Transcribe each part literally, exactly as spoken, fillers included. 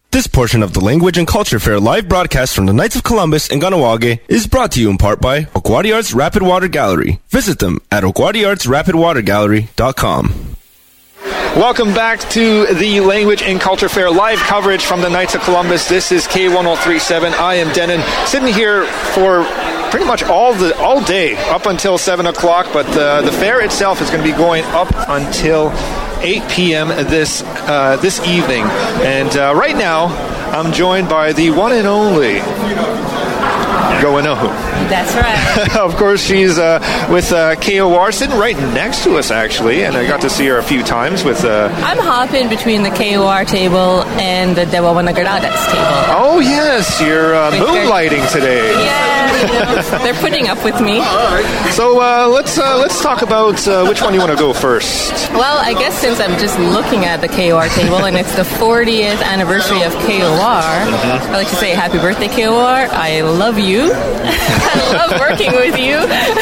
This portion of the Language and Culture Fair live broadcast from the Knights of Columbus in Kahnawake is brought to you in part by Okwadi Arts Rapid Water Gallery. Visit them at okwadi arts rapid water gallery dot com. Welcome back to the Language and Culture Fair live coverage from the Knights of Columbus. This is K one oh three point seven. I am Denon, sitting here for pretty much all the all day up until seven o'clock, but uh, the fair itself is going to be going up until eight p.m. this uh, this evening. And uh, right now, I'm joined by the one and only Goanohu. That's right. Of course, she's uh, with uh, K O R, sitting right next to us, actually, and I got to see her a few times with... Uh, I'm hopping between the K O R table and the Dewa Wanagaradas table. Oh, yes, you're uh, moonlighting today. Yeah, you know, they're putting up with me. So uh, let's uh, let's talk about uh, which one you want to go first. Well, I guess since I'm just looking at the K O R table and it's the fortieth anniversary of K O R, mm-hmm. I'd like to say happy birthday, K O R. I love you. I love working with you.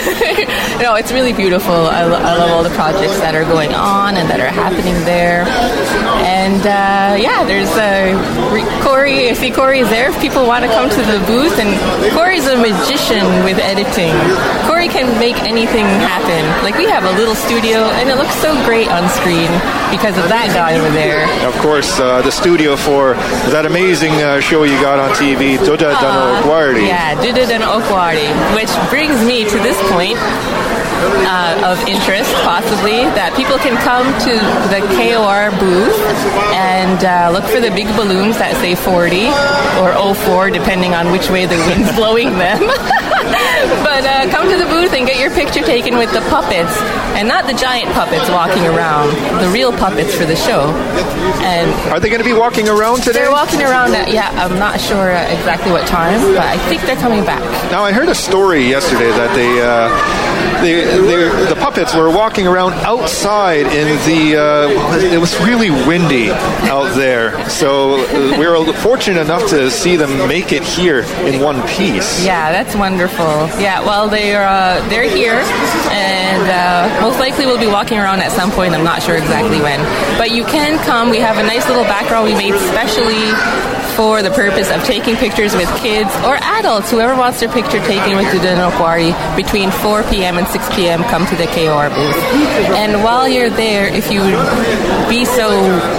No, it's really beautiful. I, lo- I love all the projects that are going on and that are happening there. And uh, yeah, there's uh, Corey. I see Corey is there if people want to come to the booth. And Corey's a magician with editing. Corey can make anything happen. Like, we have a little studio and it looks so great on screen because of that guy over there. Of course, uh, the studio for that amazing uh, show you got on T V, Duda uh, Dano Okwadi. Yeah, Duda Dano Okwadi, which brings me to this point uh, of interest, possibly, that people can come to the K O R booth and uh, look for the big balloons that say forty or oh four, depending on which way the wind's blowing them. But uh, come to the booth and get your picture taken with the puppets, and not the giant puppets walking around, the real puppets for the show. And are they going to be walking around today? They're walking around at, yeah, I'm not sure uh, exactly what time, but I think they're coming back. Now, I heard a story yesterday that they, uh, they, they the puppets were walking around outside in the, uh, it was really windy out there, so uh, we were fortunate enough to see them make it here in one piece. Yeah, that's wonderful. Yeah, well, they're uh, they're here, and uh, most likely we'll be walking around at some point. I'm not sure exactly when, but you can come. We have a nice little background we made specially for the purpose of taking pictures with kids or adults. Whoever wants their picture taken with Duda Dano Okwadi between four p.m. and six p.m. come to the K O R booth. And while you're there, if you would be so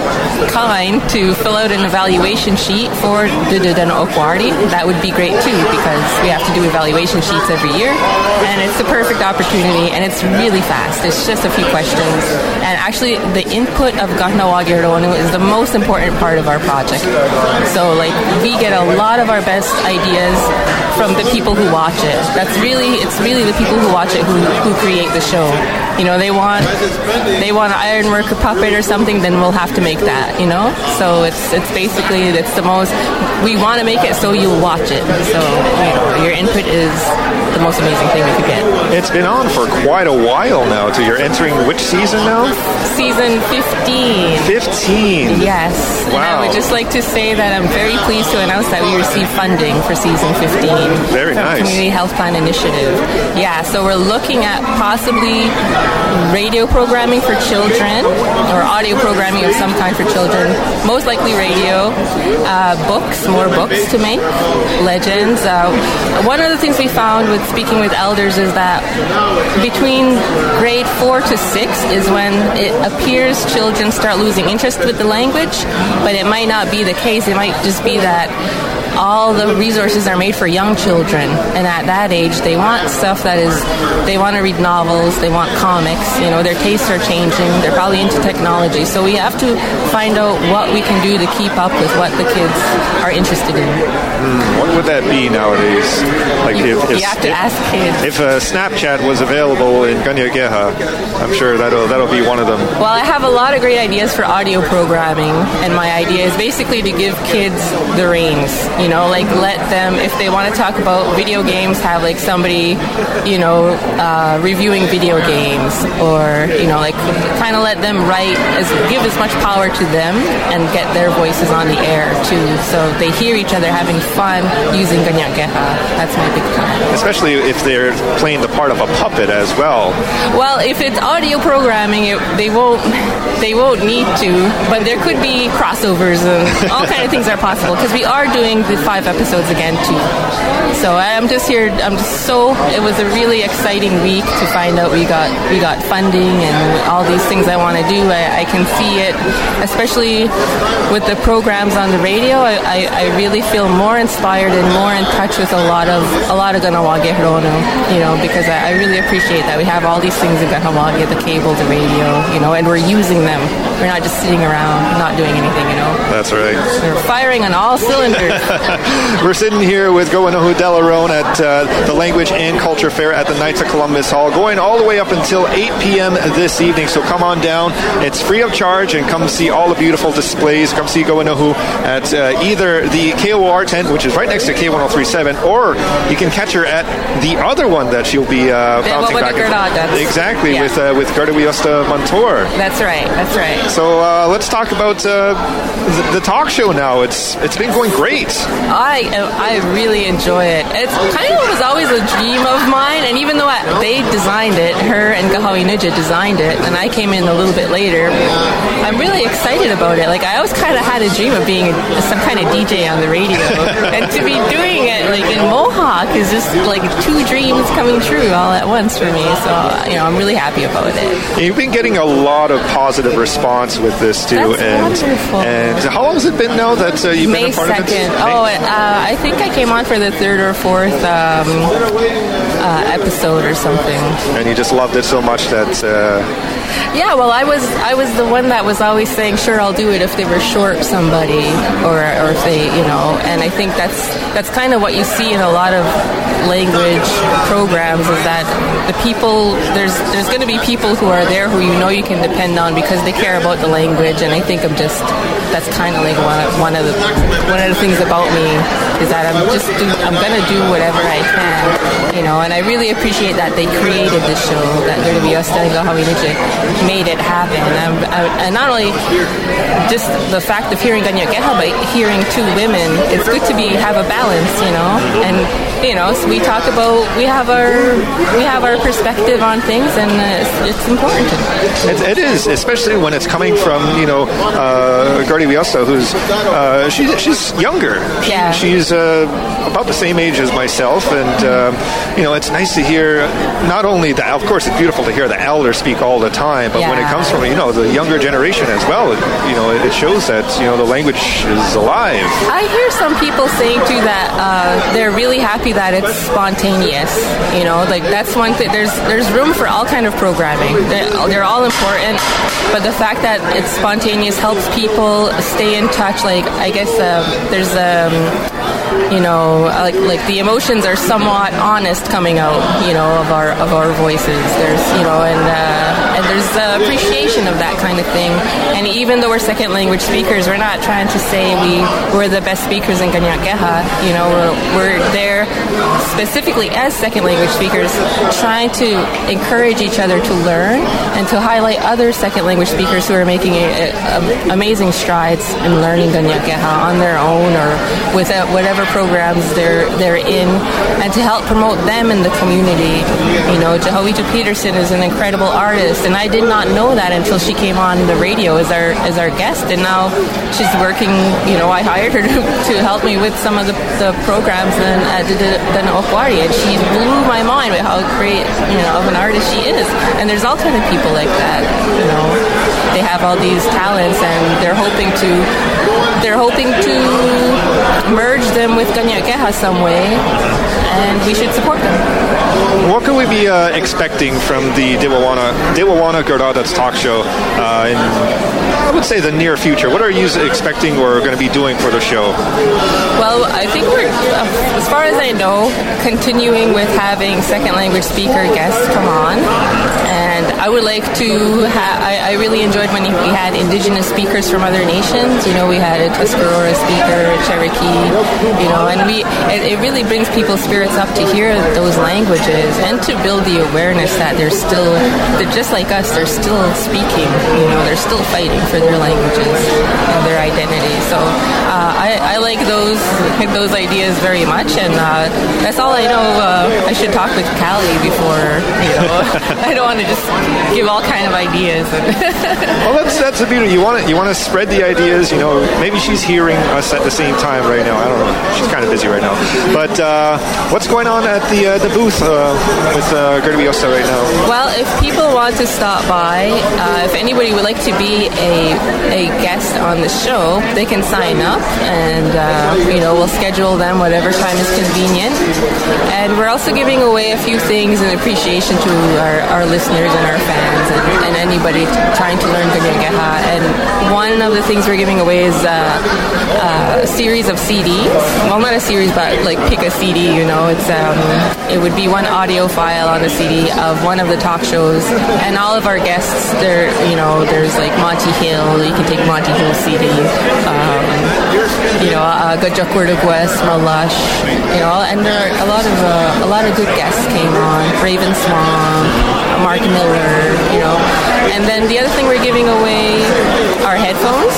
kind to fill out an evaluation sheet for Duda Dano Okwadi, that would be great too, because we have to do evaluation sheets every year, and it's the perfect opportunity, and it's really fast. It's just a few questions, and actually the input of Kahnawake Ronu is the most important part of our project. So like, we get a lot of our best ideas from the people who watch it. That's really, it's really the people who watch it who, who create the show. You know, they want they want an ironwork puppet or something, then we'll have to make that, you know? So it's it's basically, it's the most, we want to make it so you'll watch it. So, you know, your input is the most amazing thing we could get. It's been on for quite a while now, too. You're entering which season now? Season fifteen. fifteen? Yes. Wow. And I would just like to say that I'm very pleased to announce that we received funding for season fifteen. Very from nice. Community Health Plan Initiative. Yeah, so we're looking at possibly radio programming for children, or audio programming of some kind for children. Most likely radio. Uh, books, more books to make. Legends. Uh, one of the things we found with speaking with elders is that between grade four to six is when it appears children start losing interest with the language, but it might not be the case. It might just be that all the resources are made for young children, and at that age they want stuff that is, they want to read novels, they want comics, you know, their tastes are changing, they're probably into technology, so we have to find out what we can do to keep up with what the kids are interested in. Mm, what would that be nowadays? Like you, if, if, you have to if, ask kids. If a Snapchat was available in Kahnawake, I'm sure that'll that'll be one of them. Well, I have a lot of great ideas for audio programming, and my idea is basically to give kids the reins, you You know, like let them, if they want to talk about video games, have like somebody, you know, uh, reviewing video games, or, you know, like kind of let them write, as give as much power to them and get their voices on the air too, so they hear each other having fun using Ganyak Geha. That's my big plan. Especially if they're playing the part of a puppet as well. Well, if it's audio programming, it, they won't they won't need to, but there could be crossovers and all kind of things are possible, because we are doing the five episodes again too. So I'm just here, I'm just so, it was a really exciting week to find out we got we got funding and all these things I want to do. I, I can see it, especially with the programs on the radio. I, I, I really feel more inspired and more in touch with a lot of a lot of Ganawage Hirono, you know, because I, I really appreciate that we have all these things in Ganawage, the cable, the radio, you know, and we're using them. We're not just sitting around not doing anything, you know. That's right. We're firing on all cylinders. We're sitting here with Goanahu Delarone at uh, the Language and Culture Fair at the Knights of Columbus Hall, going all the way up until eight p.m. this evening. So come on down. It's free of charge, and come see all the beautiful displays. Come see Goanahu at uh, either the K O R tent, which is right next to K one oh three point seven, or you can catch her at the other one that she'll be uh, bouncing back and forth. Exactly, yeah. with uh, with Gardawiyosta Montour. That's right. That's right. So uh, let's talk about uh, the, the talk show now. It's it's been going great. I I really enjoy it. It's kind of was always a dream of mine, and even though I, they designed it, her and Gahawi Nija designed it, and I came in a little bit later, I'm really excited about it. Like, I always kind of had a dream of being a, some kind of D J on the radio, and to be doing it like in Mohawk is just like two dreams coming true all at once for me. So, you know, I'm really happy about it. You've been getting a lot of positive response with this too. That's and wonderful. And how long has it been now that uh, you've May been a part second. of it? Oh, uh, I think I came on for the third or fourth um, uh, episode or something. And you just loved it so much that. Uh, Yeah, well, I was I was the one that was always saying, sure, I'll do it if they were short somebody, or or if they, you know, and I think that's that's kind of what you see in a lot of language programs, is that the people, there's there's going to be people who are there who you know you can depend on because they care about the language, and I think I'm just, that's kind of like one of, one of the one of the things about me, is that I'm just do, I'm going to do whatever I can, you know, and I really appreciate that they created this show, that Gardawiyosta and Gahawi Nija made it happen. Um, I, and not only just the fact of hearing Ganyak Geha, but hearing two women, it's good to be have a balance, you know. And you know, so we talk about we have our we have our perspective on things, and uh, it's, it's important. It, it is, especially when it's coming from, you know, uh, Gardawiyosta, who's uh, she's she's younger. She, yeah. She's uh, about the same age as myself, and um, you know, it's nice to hear not only that. Of course, it's beautiful to hear the elders speak all the time, but yeah. when it comes from, you know, the younger generation as well, it, you know, it shows that, you know, the language is alive. I hear some people saying too that uh, they're really happy that it's spontaneous. You know, like that's one thing. There's there's room for all kind of programming. They're, they're all important, but the fact that it's spontaneous helps people stay in touch. Like, I guess uh, there's um, you know, like like the emotions are somewhat honest coming out, you know, of our of our voices. There's, you know, and uh, and there's uh, appreciation of that kind of thing. And even though we're second language speakers, we're not trying to say we we're the best speakers in Ganyak Geha. You know, we're we're there specifically as second language speakers, trying to encourage each other to learn and to highlight other second language speakers who are making a, a, amazing strides in learning Ganyak Geha on their own or with a, whatever programs they're they're in, and to help promote them in the community. You know, Jahawita Peterson is an incredible artist, and I did not know that until she came on the radio as our as our guest, and now she's working. You know, I hired her to, to help me with some of the, the programs and at the the Okwari, and she blew my mind with how great, you know, of an artist she is. And there's all kind of people like that. You know, they have all these talents, and they're hoping to they're hoping to merge them with Ganyak Geha some way. and we should support them. What can we be uh, expecting from the Dewawana Dewawana Garadat's talk show uh, in, I would say, the near future? What are you expecting or going to be doing for the show? Well, I think we're, as far as I know, continuing with having second language speaker guests come on. And I would like to ha- I, I really enjoyed when we had indigenous speakers from other nations. You know, we had a Tuscarora speaker, a Cherokee, you know, and we it, it really brings people's spirits up to hear those languages and to build the awareness that they're still, they're just like us, they're still speaking, you know, they're still fighting for their languages and their identity. So uh, I, I like those those ideas very much, and uh, that's all I know. Uh, I should talk with Callie before, you know, I don't want to just give all kind of ideas. Well, that's that's the beauty. You want to you want to spread the ideas. You know, maybe she's hearing us at the same time right now. I don't know. She's kind of busy right now. But uh, what's going on at the uh, the booth uh, with uh, Garda Wiosta right now? Well, if people want to stop by, uh, if anybody would like to be a a guest on the show, they can sign up, and uh, you know, we'll schedule them whatever time is convenient. And we're also giving away a few things in appreciation to our, our listeners and our fans and, and anybody t- trying to learn Kanien'keha. And one of the things we're giving away is uh, uh, a series of C Ds. Well, not a series, but like pick a C D. You know, it's um, it would be one audio file on a C D of one of the talk shows, and all of our guests. There, you know, there's like Monty Hill. You can take Monty Hill's C D. Um, you know, uh, Gajakwerdug West, Malash. You know, and there are a lot of uh, a lot of good guests came on. Raven Swamp, Mark Miller. You know, and then the other thing we're giving away are headphones.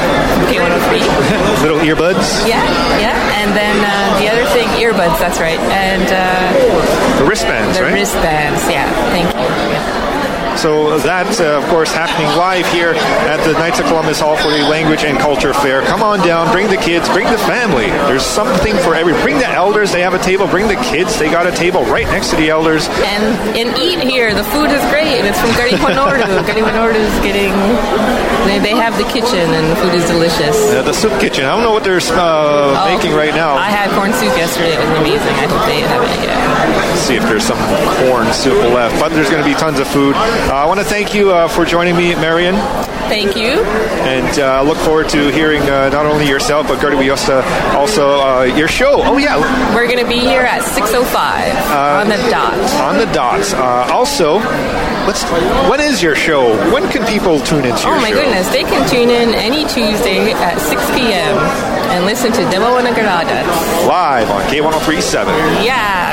K one oh three. Little earbuds? Yeah, yeah. And then uh, the other thing, earbuds, that's right. And uh, the wristbands, the right? The wristbands, yeah. Thank you. Yeah. So that's, uh, of course, happening live here at the Knights of Columbus Hall for the Language and Culture Fair. Come on down, bring the kids, bring the family. There's something for every. Bring the elders, they have a table. Bring the kids, they got a table right next to the elders. And and eat here. The food is great. It's from Gariwanordu. Gariwanordu is getting, they, they have the kitchen and the food is delicious. Uh, the soup kitchen. I don't know what they're uh, oh, making right now. I had corn soup yesterday. It was amazing. I hope they have it, yeah. Let's see if there's some corn soup left. But there's going to be tons of food. Uh, I want to thank you uh, for joining me, Marion. Thank you. And I uh, look forward to hearing uh, not only yourself, but Garda Wiosta, also uh, your show. Oh, yeah. We're going to be here at six oh five uh, on the dot. On the dot. Uh, also, let's. When is your show? When can people tune into your show? Oh, my show? goodness. They can tune in any Tuesday at six p.m. and listen to Dewawana Garadat. Live on K one oh three point seven. Yeah.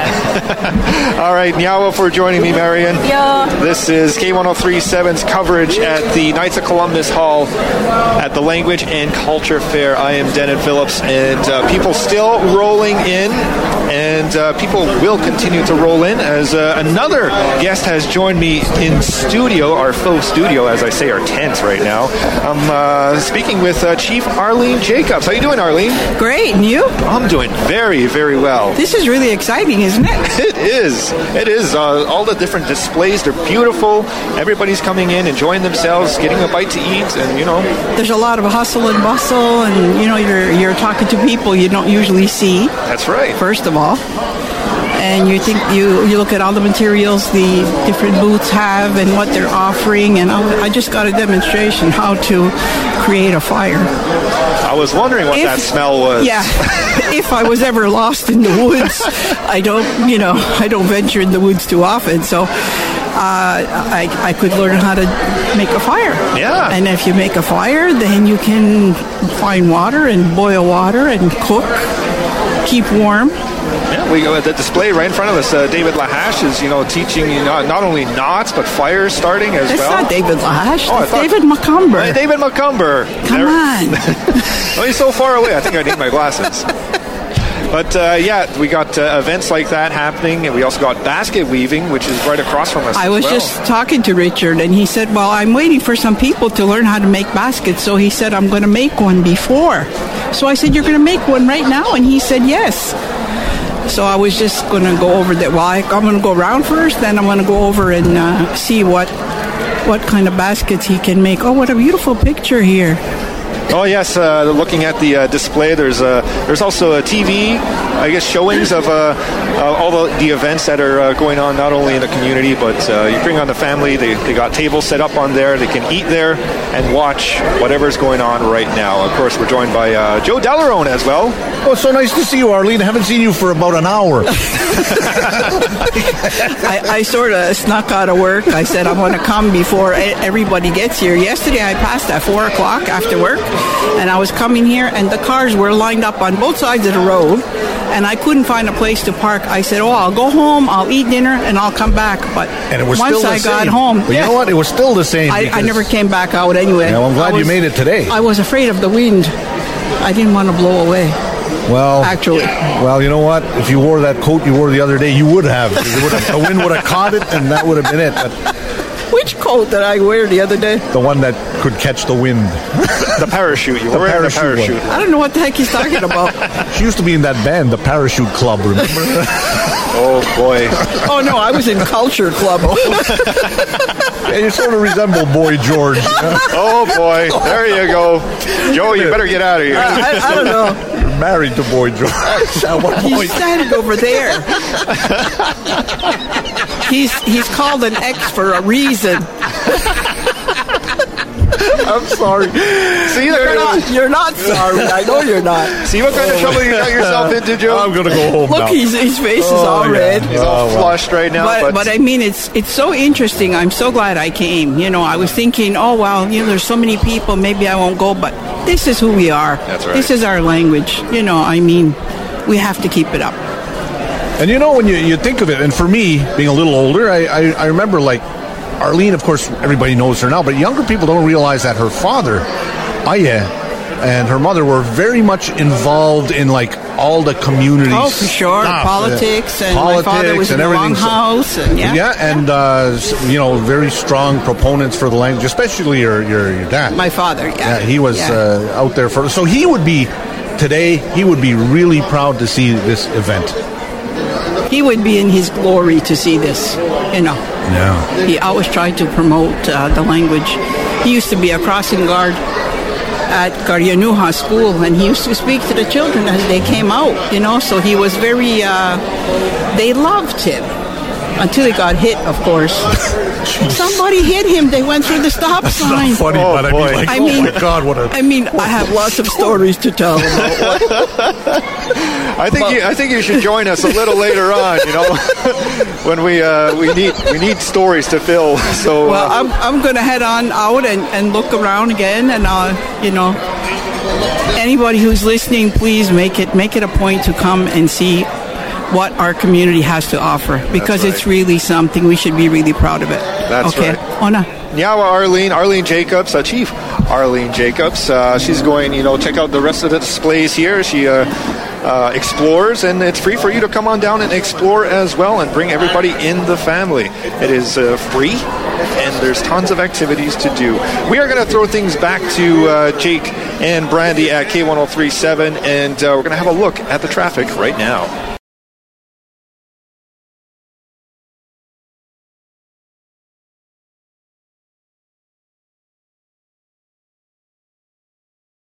All right. Nyawa for joining me, Marion. Yeah. This is K one oh three point seven's coverage at the Knights of Columbus Hall at the Language and Culture Fair. I am Denon Phillips, and uh, people still rolling in, and uh, people will continue to roll in as uh, another guest has joined me in studio, our faux studio, as I say, our tent right now. I'm uh, speaking with uh, Chief Arlene Jacobs. How you doing, Arlene? Great, and you? I'm doing very, very well. This is really exciting, isn't it? It is. It is. Uh, all the different displays, they're beautiful. Everybody's coming in, enjoying themselves, getting a bite to eat, and, you know. There's a lot of hustle and bustle, and, you know, you're you're talking to people you don't usually see. That's right. First of all. And you think you, you look at all the materials the different booths have and what they're offering, and I just got a demonstration how to create a fire. I was wondering what if, that smell was. Yeah, if I was ever lost in the woods, I don't, you know, I don't venture in the woods too often, so uh, I I could learn how to make a fire. Yeah. And if you make a fire, then you can find water and boil water and cook, keep warm. Yeah, we go at the display right in front of us. Uh, David Lahash is, you know, teaching you know, not only knots but fire starting as That's well. It's not David Lahash. Oh, it's thought, David Macomber. Uh, David Macomber. Come there. on. Oh, he's so far away. I think I need my glasses. But, uh, yeah, we got uh, events like that happening, and we also got basket weaving, which is right across from us. I was well. just talking to Richard, and he said, well, I'm waiting for some people to learn how to make baskets, so he said, I'm going to make one before. So I said, you're going to make one right now? And he said, yes. So I was just going to go over that. Well, I, I'm going to go around first, then I'm going to go over and uh, see what what kind of baskets he can make. Oh, what a beautiful picture here. Oh, yes, uh, looking at the uh, display, there's uh, there's also a T V, I guess, showings of uh, uh, all the, the events that are uh, going on, not only in the community, but uh, you bring on the family. They, they got tables set up on there. They can eat there and watch whatever's going on right now. Of course, we're joined by uh, Joe Dalarone as well. Oh, it's so nice to see you, Arlene. I haven't seen you for about an hour. I, I sort of snuck out of work. I said, I want to come before everybody gets here. Yesterday, I passed at four o'clock after work, and I was coming here, and the cars were lined up on both sides of the road, and I couldn't find a place to park. I said, oh, I'll go home, I'll eat dinner, and I'll come back. But and it was once still the I same. got home... But yeah, you know what? It was still the same. I, I never came back out anyway. Yeah, well, I'm glad was, you made it today. I was afraid of the wind. I didn't want to blow away. Well, actually, well, you know what? If you wore that coat you wore the other day, you would have. You would have the wind would have caught it, and that would have been it. But which coat did I wear the other day? The one that could catch the wind. The parachute. You the were parachute, wearing the parachute. I don't know what the heck he's talking about. She used to be in that band, the Parachute Club. Remember? Oh boy. Oh no, I was in Culture Club. Yeah, you sort of resemble Boy George. Oh boy, there you go, Joe. You better get out of here. I, I, I don't know. You're married to Boy George. At one He's point. standing over there. He's he's called an X for a reason. I'm sorry. See, you're not, you're not sorry. I know you're not. See what kind of trouble you got yourself into, Joe? I'm going to go home Look, now. He's, his face is Oh, all yeah. red. He's all Oh, well. flushed right now. But, But, but I mean, it's it's so interesting. I'm so glad I came. You know, I was thinking, oh, well, you know, there's so many people, maybe I won't go. But this is who we are. That's right. This is our language. You know, I mean, we have to keep it up. And you know, when you, you think of it, and for me, being a little older, I, I, I remember, like, Arlene, of course, everybody knows her now, but younger people don't realize that her father, Aya, and her mother were very much involved in, like, all the community Oh, for sure. stuff. Politics, and Politics my father was and in the everything. Longhouse. And, yeah, Yeah, and, uh, s- you know, very strong proponents for the language, especially your, your, your dad. my father, yeah. Yeah, he was Yeah. uh, out there for... So he would be, today, he would be really proud to see this event. He would be in his glory to see this, you know. Yeah. He always tried to promote uh, the language. He used to be a crossing guard at Karyanuha School, and he used to speak to the children as they came out, you know, so he was very, uh, they loved him. Until he got hit, of course. Somebody hit him. They went through the stop That's sign. not funny, Oh, but I boy. mean, like, I oh mean- my God, what a... I mean, I have lots of stories to tell about. I think you, I think you should join us a little later on. You know, when we uh, we need we need stories to fill. So Well, uh, I'm I'm going to head on out and, and look around again, and uh, you know, anybody who's listening, please make it make it a point to come and see what our community has to offer, because right. it's really something we should be really proud of it. That's okay. right. Ona. Nyawa Arlene, Arlene Jacobs, uh, Chief Arlene Jacobs. Uh, she's going, you know, check out the rest of the displays here. She uh, uh, explores, and it's free for you to come on down and explore as well and bring everybody in the family. It is uh, free, and there's tons of activities to do. We are going to throw things back to uh, Jake and Brandy at K one oh three point seven, and uh, we're going to have a look at the traffic right now.